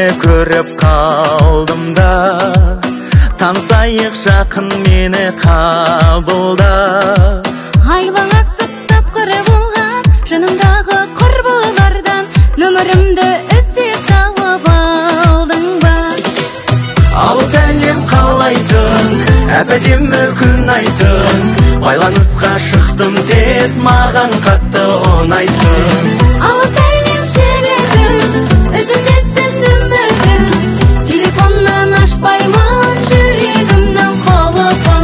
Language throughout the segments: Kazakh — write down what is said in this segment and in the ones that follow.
көріп қалдым да, танысайық жақын мені қабылда. Айлаңасып тапқыры болған жанымдағы құрбылардан нөмірімді іздеп тауып алдың ба? Ал сәлем қалайсың, әп-әдемі күн айсың, байланысқа шықтым тез, маған қатты ұнайсың. Ал сәлем жүрегім, үзілмесін үмітім, телефоннан ашпаймын жүрегімнің құлыпын.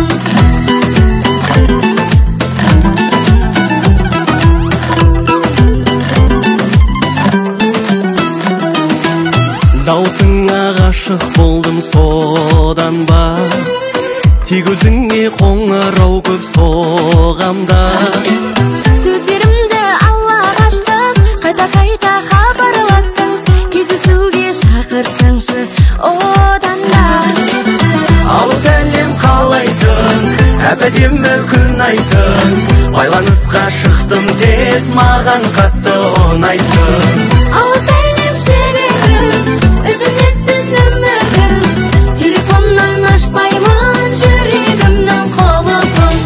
Даусыңа ғашық болдым содан ба, тек өзіңе қоңырау көп соғамда. Сөздерімді аллаға аштым, қайта хабарластың, кездесуге шақырсаңшы одан да. Ал сәлем қалайсың, әп-әдемі күн айсың, байланысқа шықтым тез, маған қатты ұнайсың. Ал сәлем жүрегім, үзілмесін үмітім, телефоннан ашпаймын жүрегімнің құлыпын.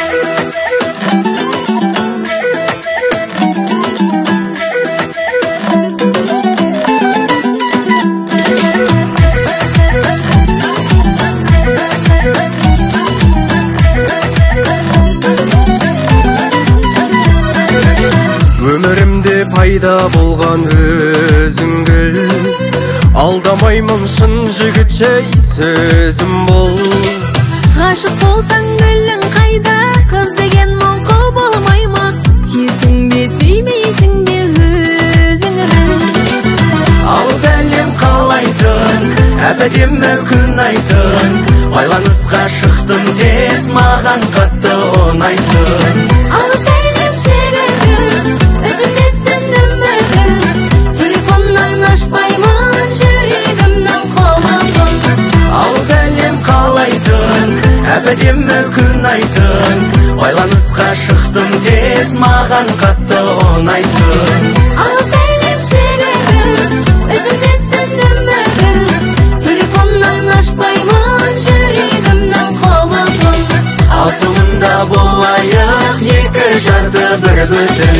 Өмірімде пайда болған өзіңгіл, алдамаймын шын жігітше сөзім бол. Ғашық болсаң гүлің қайда, қыз деген мұңқы болмай ма? Тесің бе, сүймейсің бе өзіңді? Ал сәлем қалайсың, әп-әдемі күн айсың, байланысқа шықтым тез, маған қатты ұнайсың. Ал сәлем жүрегім, үзілмесін үмітім, телефоннан ашпаймын жүрегімнің құлыпын. Ал сәлем қалайсың, әп-әдемі күн айсың, байланысқа шықтым тез, маған қатты ұнайсың. Ал сәлем жүрегім, үзілмесін үмітім, телефоннан ашпаймын жүрегімнің құлыпын. Асылында болайық екі жарды бір бүтін,